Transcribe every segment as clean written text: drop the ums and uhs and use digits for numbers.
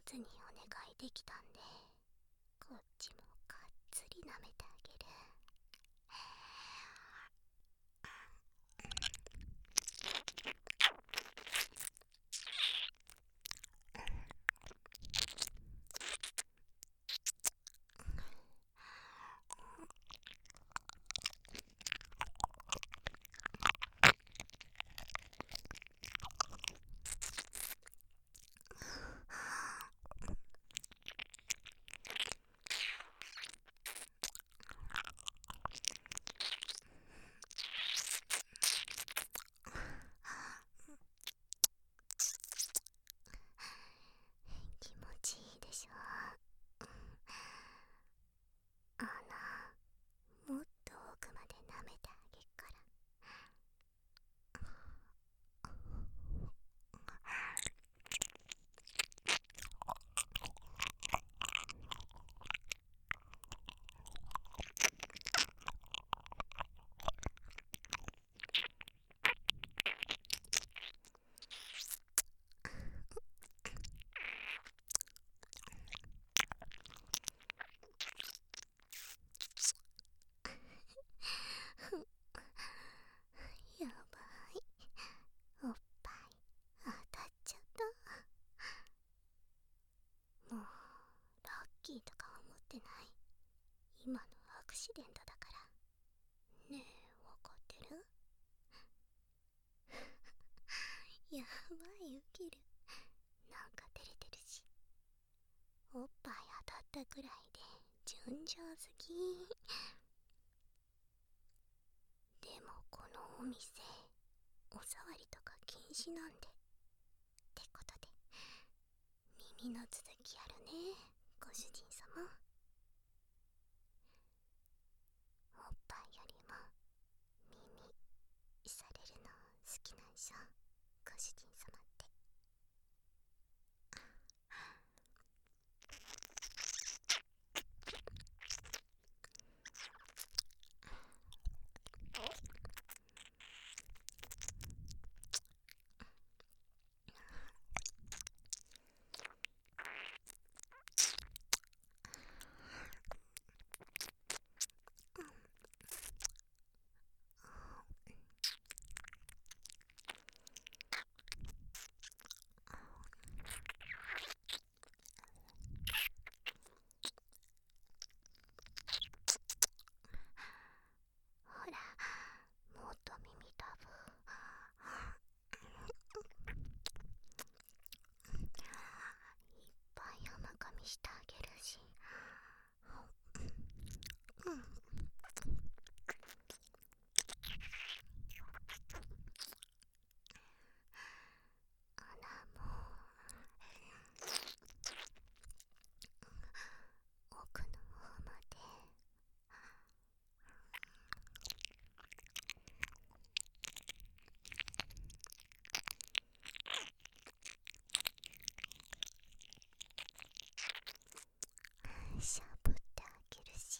手にお願いできたんで、こっちもがっつり舐めてあげる。気持ちいいでしょ。もっと奥まで舐めてあげっから。やばい、おっぱい当たっちゃった。もうラッキーとか思ってない。今のアクシデントだから。ねえ、わかってる？やばい、ウケる。なんか照れてるし。おっぱい当たったくらいで順調すぎ。でもこのお店おさわりとか禁止なんで、ってことで耳の続きあるね、ご主人様。おっぱいよりも耳されるの好きなんでしょ、ご主人様って。ほら、もっと耳たぶ。いっぱい甘噛みしてあげるし。うん。も奥の方まで。しゃぶってあげるし。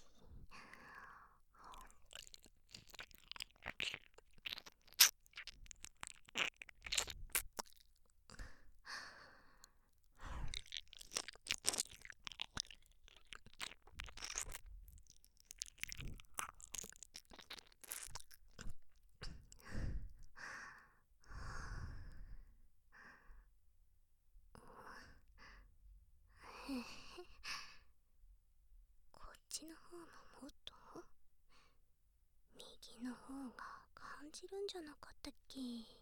こっちの方ももっと右の方が感じるんじゃなかったっけ。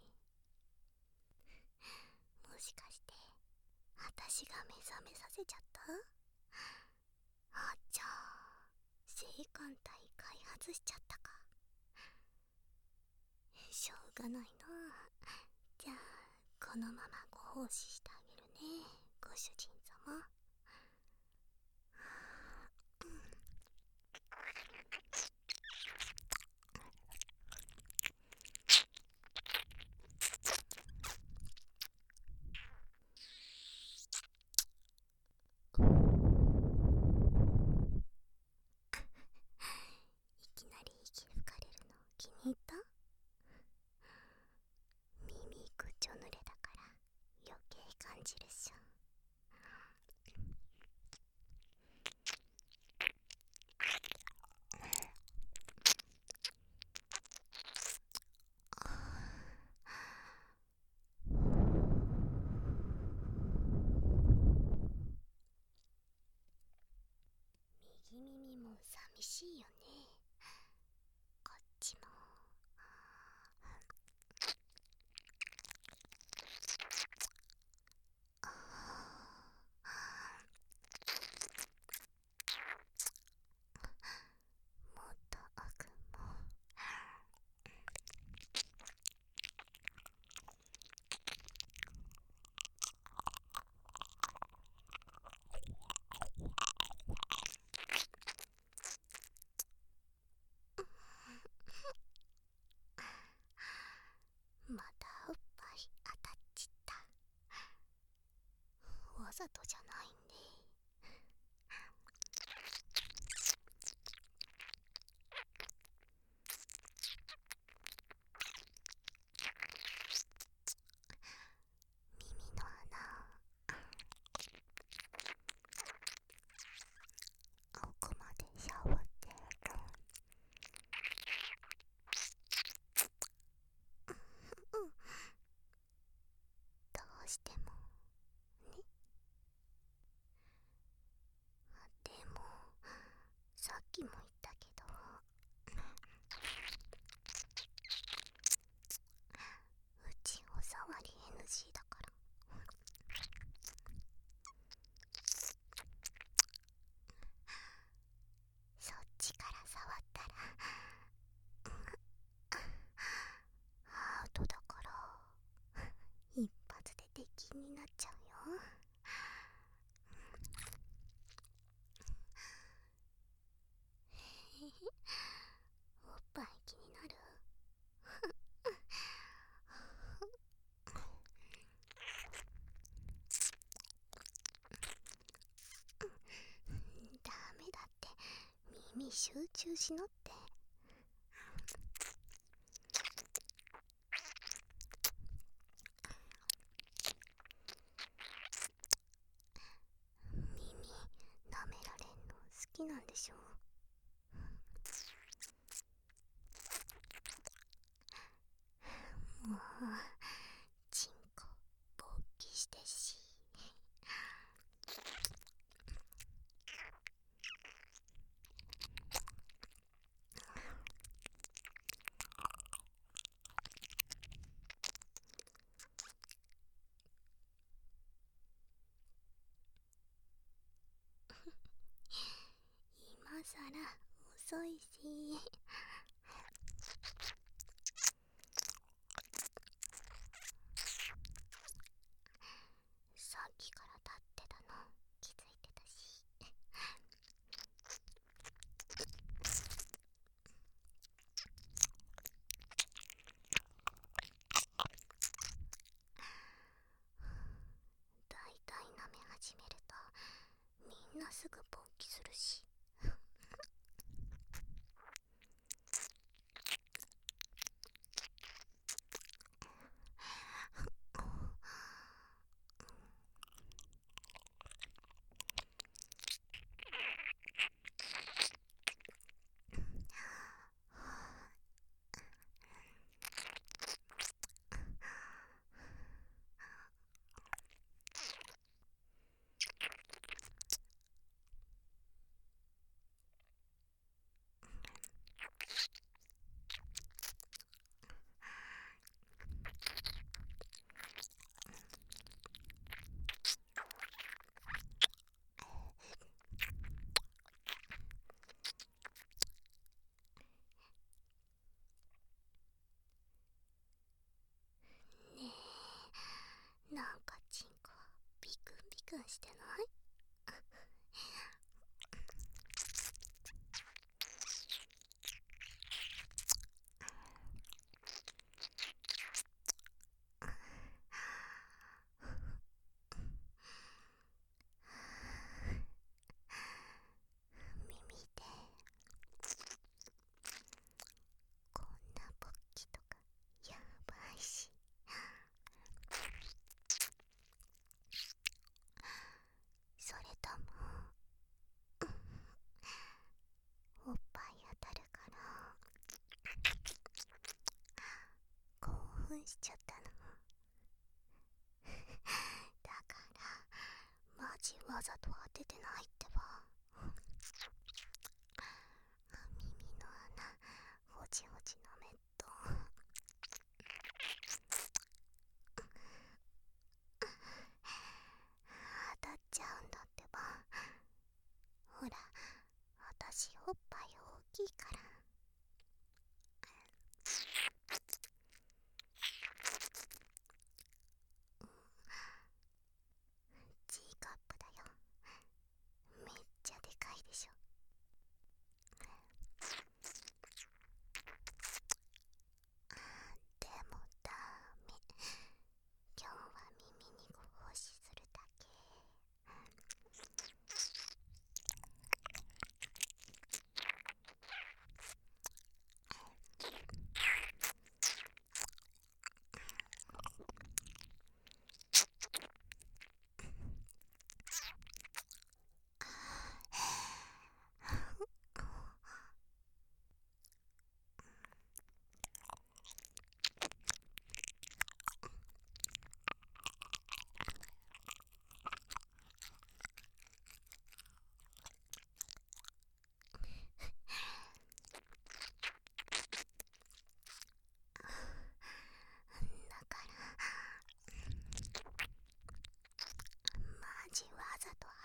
もしかして私が目覚めさせちゃった？あっちゃー、性感帯開発しちゃったか。しょうがないな。じゃあこのままご奉仕してあげるね、ご主人様。いきなり息吹かれるの気に入った？耳ぐちょ濡れだから余計感じるっしょ。 味しいよね。こっちも。もっと奥も。またおっぱい当たっちった。わざとじゃないね。耳の穴、奥までシャワってる。どうしてもね。でもさっきも言ったけど、うちお触り NG だから。そっちから触ったらアウトだから、一発で敵になっちゃうよ。おっぱい気になる？ダメだって、耳集中しなって。耳舐められんの好きなんでしょ？もうチンコ勃起してし。今さら遅いし。さっきから立ってたの気づいてたし。だいたい舐め始めるとみんなすぐ勃起するし。ねえ、なんかチンコビクンビクンしてない？耳でこんな勃起とかやばいし。それともおっぱい当たるから興奮しちゃったの？だからマジわざと当ててないってば。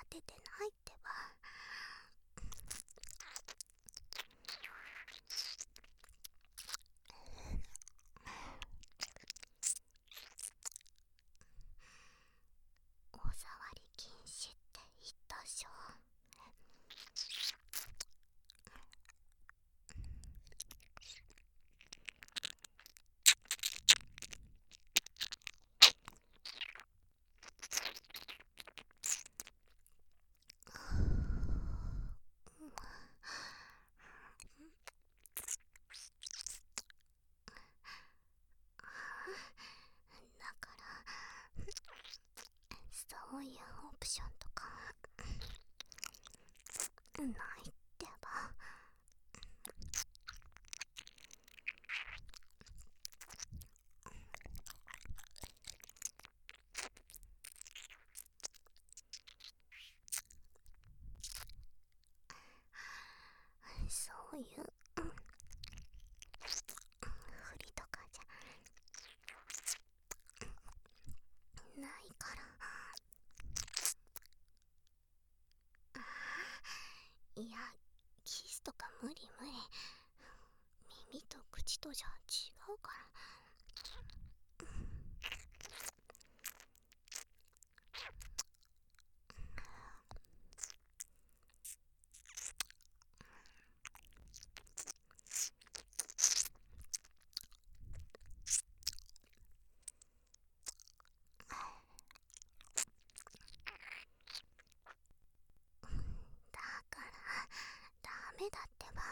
ててないってば。お触り禁止って言ったっしょ。だからそういうオプションとかないってば。そういうふりとかじゃないから。いや、キスとか無理無理。耳と口とじゃ違うから。だからダメだってば。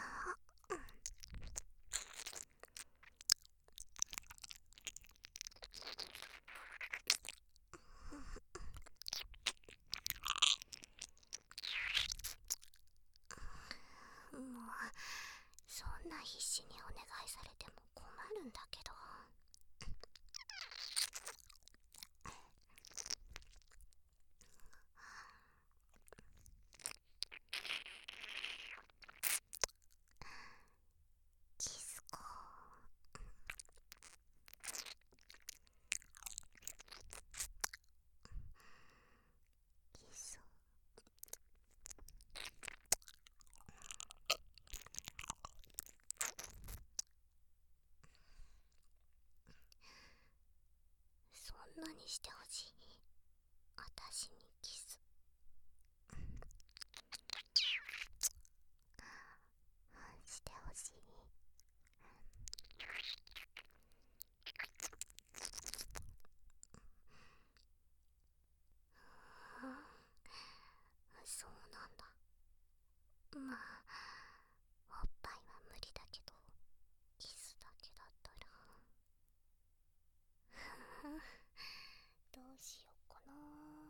もうそんな必死にお願いされても困るんだけど。キスか。キス。そんなにしてほしい？あたしにキス。してほしい？そうなんだ。まあおっぱいは無理だけどキスだけだったらどうしようかな。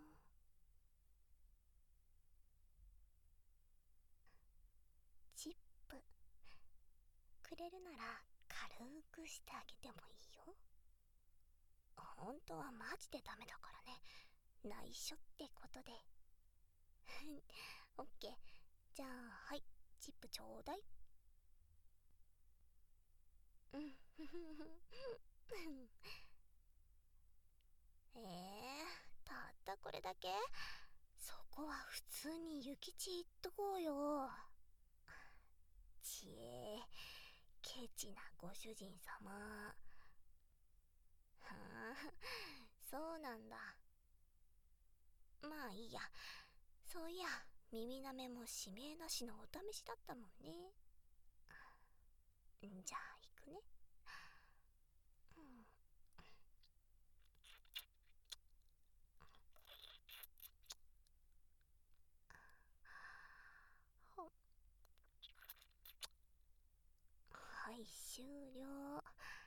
チップくれるなら軽くしてあげてもいいよ。本当はマジでダメだからね。内緒ってことで。オッケー。じゃあはい、チップちょうだい。たったこれだけ？そこは普通に諭吉言っとこうよ。ちえ、ケチなご主人様。はあ、そうなんだ。まあいいや。そういや、耳なめも指名なしのお試しだったもんね。じゃあ行くね。はい、終了。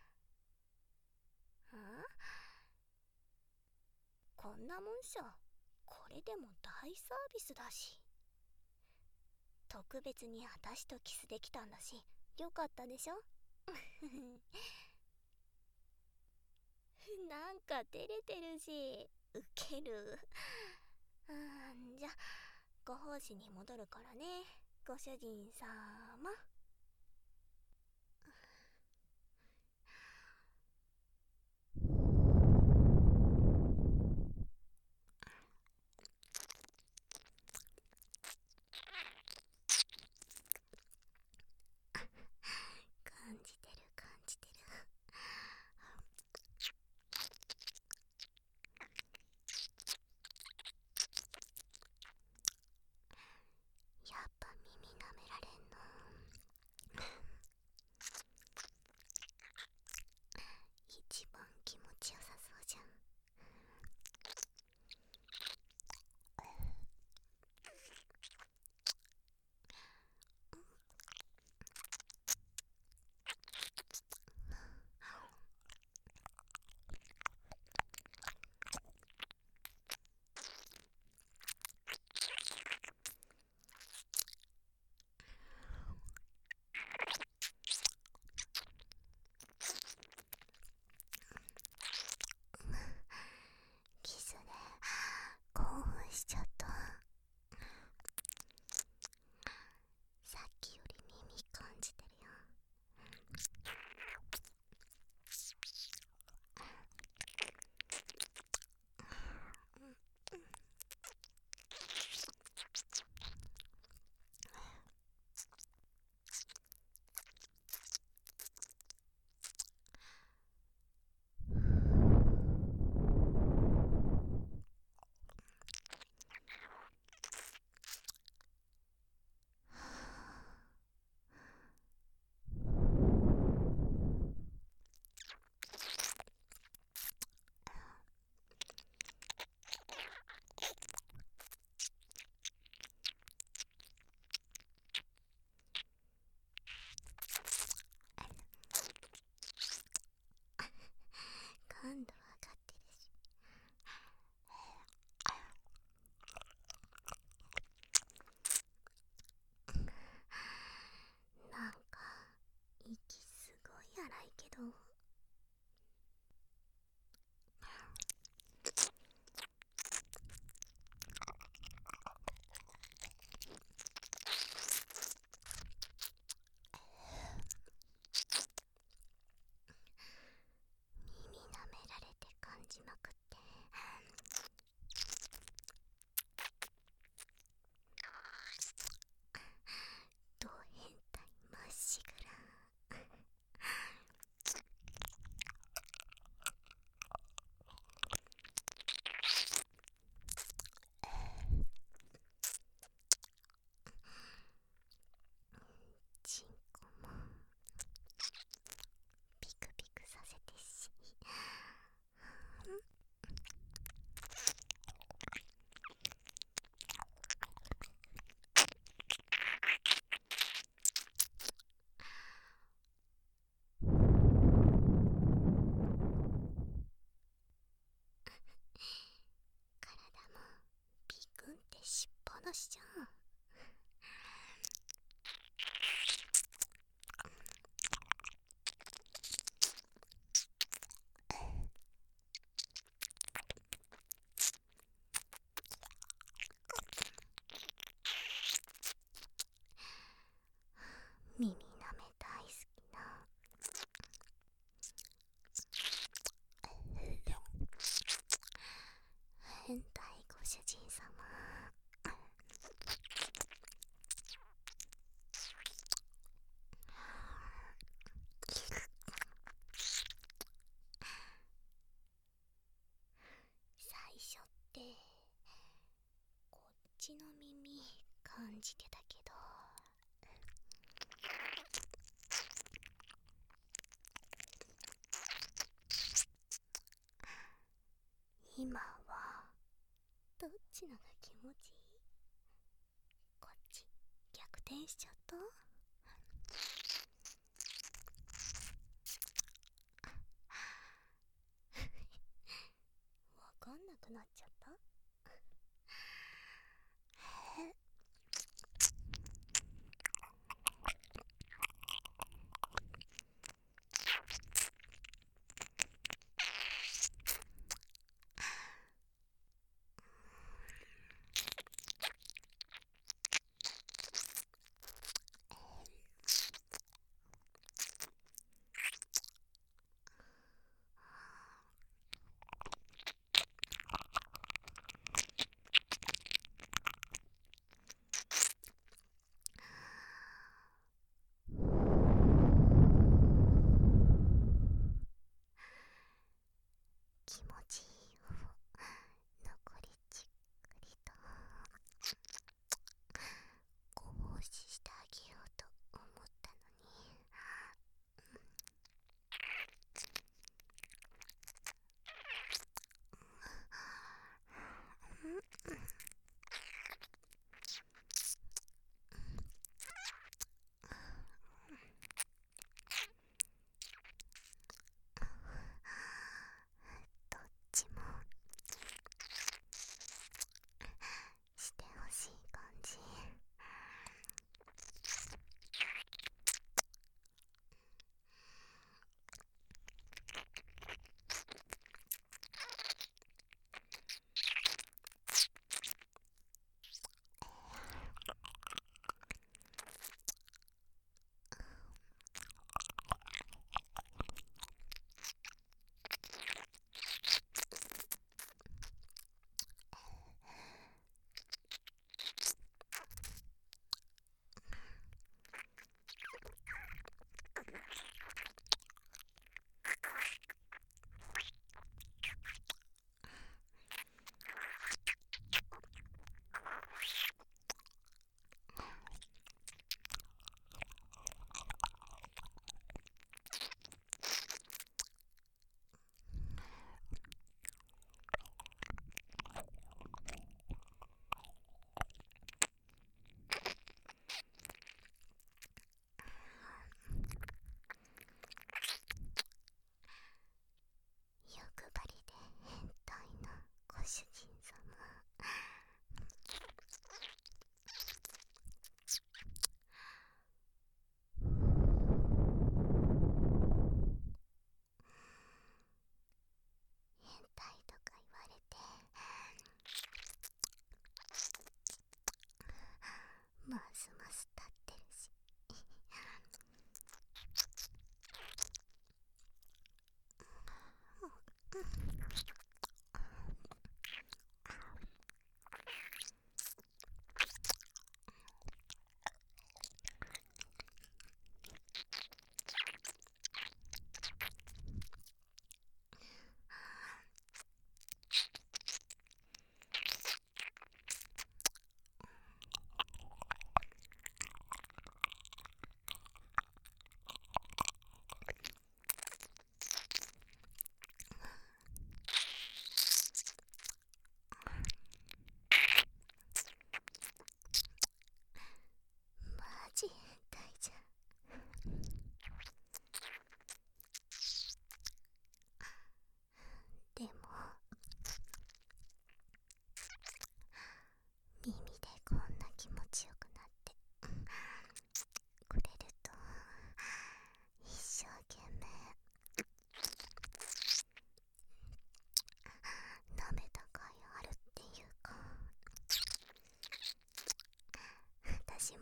こんなもんしょ。これでも大サービスだし。特別に私とキスできたんだし、よかったでしょ。なんか照れてるし、ウケる。じゃ、ご奉仕に戻るからね、ご主人様。 しちゃった。さっきより耳感じてるよ。感度上がってるし。なんか息すごい荒いけど。耳舐められて感じまくって、ド変態まっしぐら。チンコもピクピクさせてし、体もピクンってしっぱなしじゃん。耳舐め大好きな変態ご主人様。最初ってこっちの耳感じてたけど、今はどっちのが気持ちいい？こっち逆転しちゃった？わかんなくなっちゃった？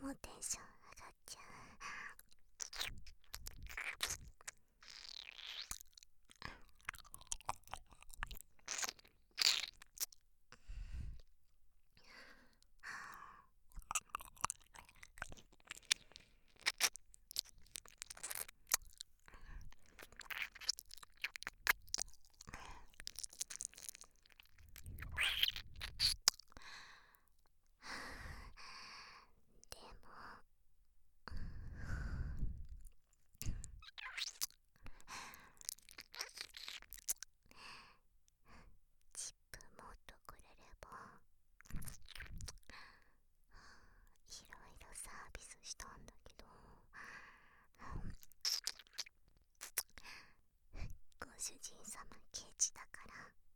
もテンション上がっちゃう。でもチップもっとくれればいろいろサービスしたんだけど、ご主人様ケチだから。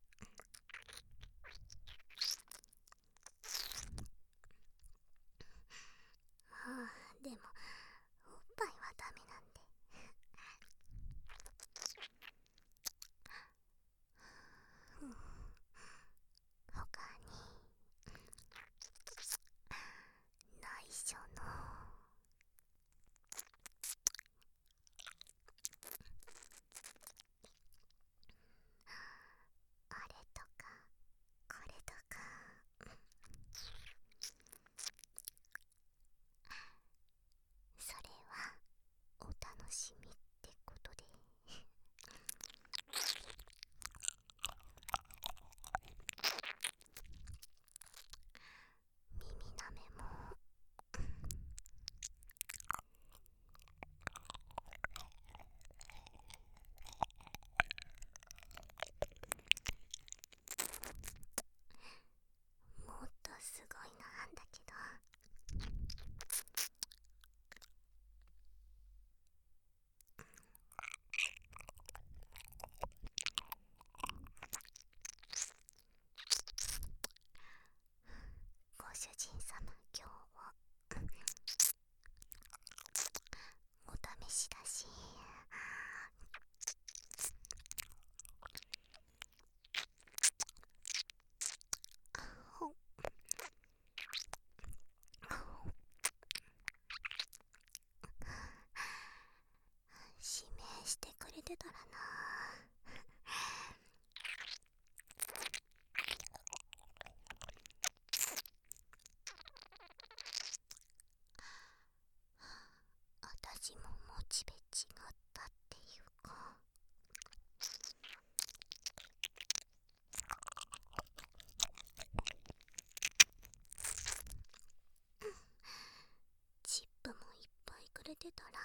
でもおっぱいはダメなんで。他に内緒のあれとかこれとか、それはお楽しみってことで。耳なめももっとすごいのあんだけど、ご主人様今日はお試しだし、ほ指名してくれてたらな。私もモチベ違ったっていうか、チップもいっぱいくれてたら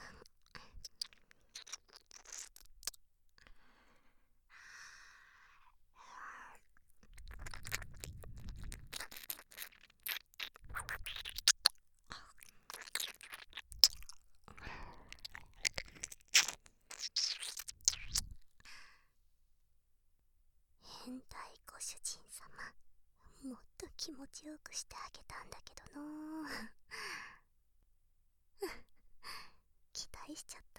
変態ご主人様、もっと気持ちよくしてあげたんだけどな。期待しちゃった。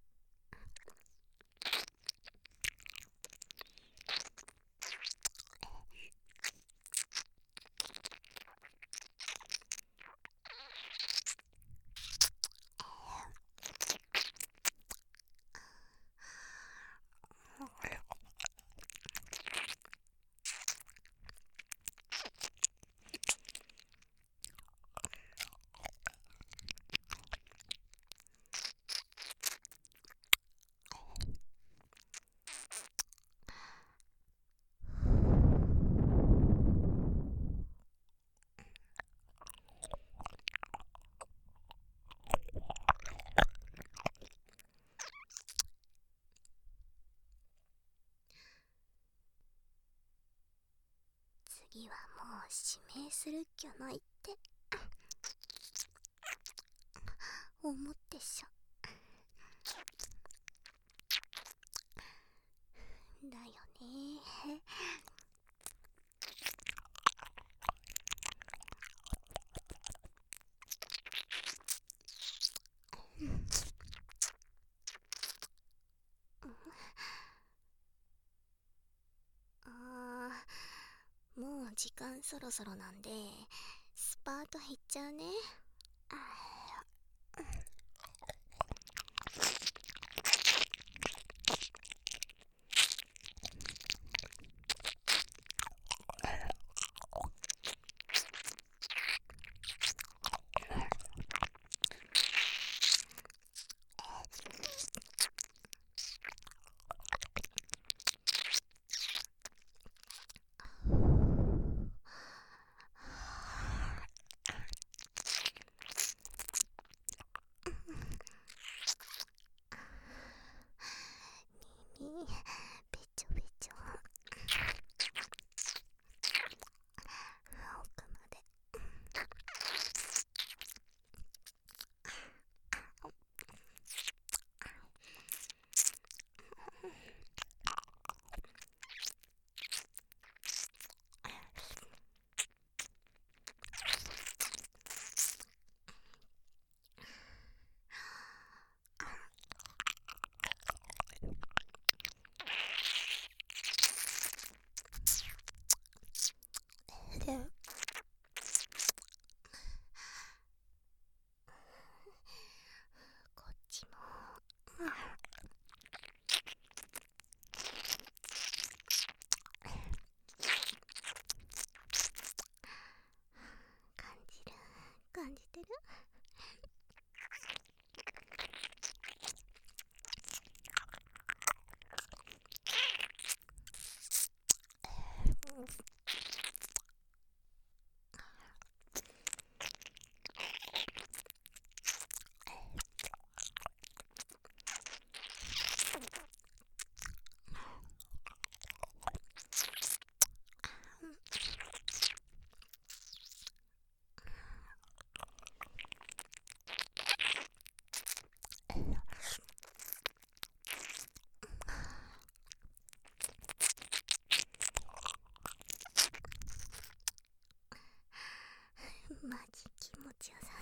次はもう指名するっきゃないって思ってしょ。だよね。もう時間そろそろなんでスパート行っちゃうね。 耳べちょべちょ、奥まで。でこっちも。感じる、感じてる。マジ気持ちよさ